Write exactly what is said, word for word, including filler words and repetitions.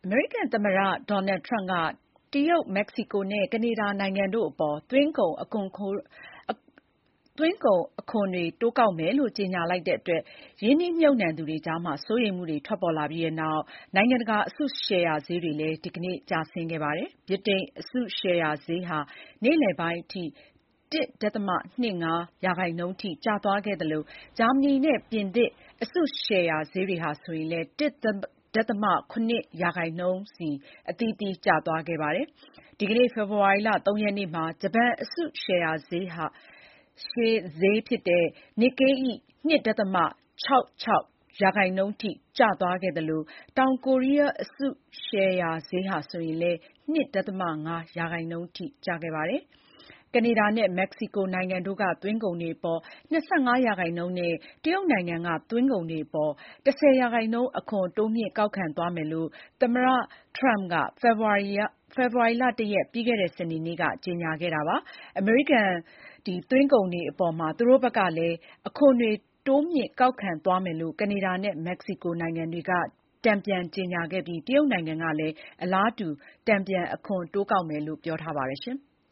အမေရိကန်သမ္မတ Donald Trump က တရုတ်၊ မက္ကဆီကိုနဲ့ ကနေဒါနိုင်ငံတို့အပေါ် သွင်းကုန်ခွန်တွေ တိုးကောက်မယ်လို့ ကြေညာလိုက်တဲ့အတွက် ရင်းနှီးမြှုပ်နှံသူတွေကြား စိုးရိမ်မှုတွေ ထွက်ပေါ်လာပြီးနောက် နိုင်ငံတကာ အစုရှယ်ယာဈေးတွေလည်း ဒီကနေ့ ကျဆင်းခဲ့ပါတယ်။ ဗြိတိန်အစုရှယ်ယာဈေးဟာ နေ့လယ်ပိုင်းအထိ ၁ ဒသမ ၂၅ ရာခိုင်နှုန်းထိ ကျသွားခဲ့သလို ဂျာမနီနဲ့ ပြင်သစ် အစုရှယ်ယာဈေးတွေဟာလည်း ၁ ဒသမ ၇ ရာခိုင်နှုန်းစီ အသီးသီး ကျသွားခဲ့ပါတယ်။ ဒီကနေ့ ဖေဖော်ဝါရီ ၃ ရက်နေ့မှာ ဂျပန်အစုရှယ်ယာဈေး Nikkei ၂ ဒသမ ၆၆ ရာခိုင်နှုန်းထိ ကျသွားခဲ့သလို တောင်ကိုရီးယား အစုရှယ်ယာဈေးဟာလည်း ၂ ဒသမ ၅ ရာခိုင်နှုန်းထိ ကျခဲ့ပါတယ်။ ကနေဒါနဲ့ မက္ကဆီကိုနိုင်ငံတို့က သွင်းကုန်တွေအပေါ် ၂၅ ရာခိုင်နှုန်းနဲ့ တရုတ်နိုင်ငံက သွင်းကုန်တွေအပေါ် ၁၀ ရာခိုင်နှုန်း အခွန်တိုးမြှင့်ကောက်ခံသွားမယ်လို့ သမ္မတ Trump က ဖေဖော်ဝါရီ ၁ ရက် ပြီးခဲ့တဲ့ စနေနေ့က ကြေညာခဲ့တာပါ။ အမေရိကန်သွင်းကုန်တွေအပေါ် သူတို့ဘက်ကလည်း အခွန်တွေ တိုးမြှင့်ကောက်ခံသွားမယ်လို့ ကနေဒါနဲ့ မက္ကဆီကိုနိုင်ငံတွေက တန်ပြန်ကြေညာခဲ့ပြီး တရုတ်နိုင်ငံကလည်း အလားတူ တန်ပြန်အခွန်တိုးကောက်မယ်လို့ ပြောထားပါတယ်။